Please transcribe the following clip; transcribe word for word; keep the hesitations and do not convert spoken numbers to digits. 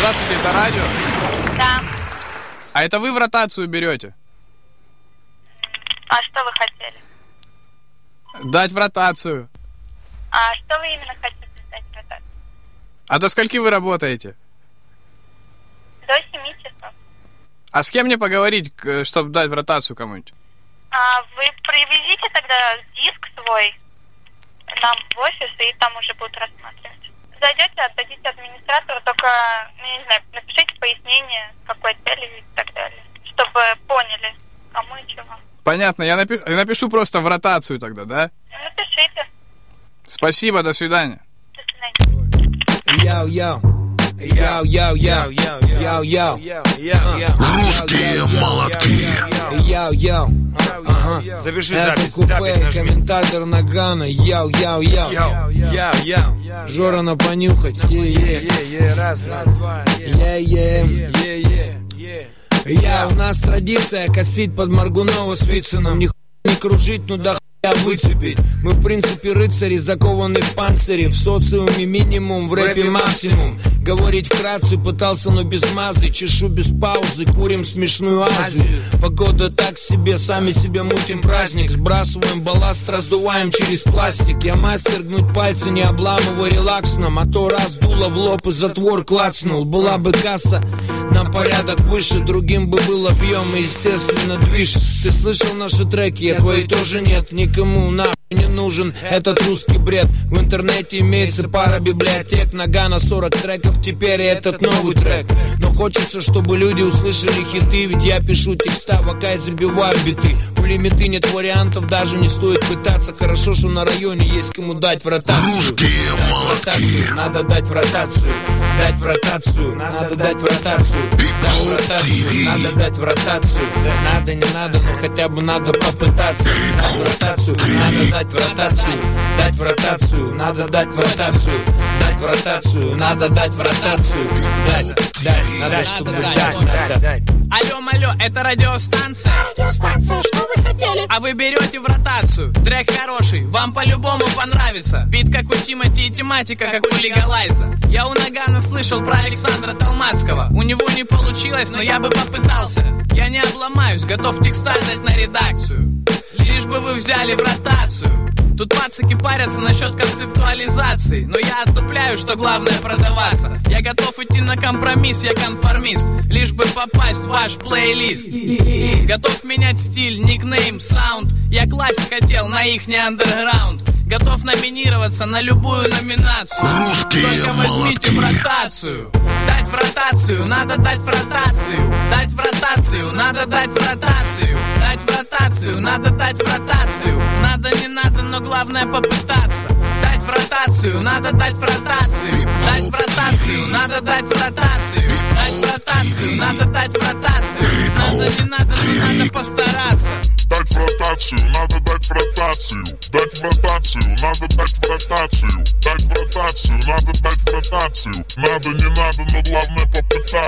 Здравствуйте, это радио? Да. А это вы в ротацию берете? А что вы хотели? Дать в ротацию. А что вы именно хотите дать в ротацию? А до скольки вы работаете? До семи часов. А с кем мне поговорить, чтобы дать в ротацию кому-нибудь? А вы привезите тогда диск свой нам в офис, и там уже будут рассматривать. Зайдете, отдадите администратору, только, ну, не знаю, напишите пояснение, какой целью и так далее, чтобы поняли, кому и чего. Понятно, я напи- напишу просто в ротацию тогда, да? Напишите. Спасибо, до свидания. До свидания. Йоу-йоу. Йоу-йоу-йоу. Йоу-йоу. Русские молотки. Йоу-йоу. Ага. Запиши Это запись, купе, запись нажми. комментатор Нагана. Йоу-йоу-йоу. Йоу-йоу. Жора на понюхать. Е-е. Е-е, раз, раз, два. Е-е. Е-е. Я, у нас традиция косить под Моргунова с Вициным. Ни не кружить, ну да хуя выцепить. Мы в принципе рыцари, закованы в панцире. В социуме минимум, в рэпе максимум. Говорить вкратце пытался, но без мазы. Чешу без паузы, курим смешную Азию. Погода так себе, сами себе мутим праздник. Сбрасываем балласт, раздуваем через пластик. Я мастер гнуть пальцы, не обламывая, релаксно. Мотор раз дуло в лоб и затвор клацнул. Была бы касса на порядок выше, другим бы был объем и, естественно, движ. Ты слышал наши треки, я твои тоже нет. Никому нахуй не нужен этот русский бред. В интернете имеется пара библиотек. Нагана сорок треков, теперь этот новый трек. Но хочется, чтобы люди услышали хиты. Ведь я пишу текста, пока я забиваю биты. У лимиты нет вариантов, даже не стоит пытаться. Хорошо, что на районе есть кому дать в ротацию. Русские молотки. Надо дать в ротацию. Дать в ротацию. Надо дать в ротацию. Дать в ротацию. Надо дать в ротацию. Надо, не надо, но хотя бы надо попытаться. Дать в ротацию. Надо дать в ротацию. Дать в ротацию. Надо дать в ротацию. Дать в ротацию. Надо дать в ротацию. Дать, дать, надо, чтобы дать, надо дать. Алло, алло, это радиостанция? Радиостанция, что вы хотели? А вы берете в ротацию. Трек хороший, вам по-любому понравится. Бит как у Тимати и тематика как у Лигалайза. Я у Нагана слышал про Александра Толмацкого. У него не получилось, но я бы попытался. Я не обломаюсь, готов текста дать на редакцию. Лишь бы вы взяли в ротацию. Тут пацаки парятся насчет концептуализации, но я отдупляю, что главное продаваться. Я готов идти на компромисс, я конформист, лишь бы попасть в ваш плейлист. Готов менять стиль, никнейм, саунд. Я класть хотел на ихний андерграунд. Готов номинироваться на любую номинацию. Русские Только возьмите в молотки. ротацию. Дать в ротацию, надо дать в ротацию. Дать в ротацию, надо дать в ротацию. Дать в ротацию, надо дать в ротацию. Надо, не надо, но главное попытаться. Дать в ротацию, надо дать в ротацию. Дать в ротацию, надо дать в ротацию. Дать в ротацию, надо дать в ротацию. Надо, не надо, но надо постараться. Дать в ротацию, надо дать в ротацию. Дать в ротацию, надо дать в ротацию. Дать в ротацию, надо дать в ротацию. Надо, не надо, но главное попытаться.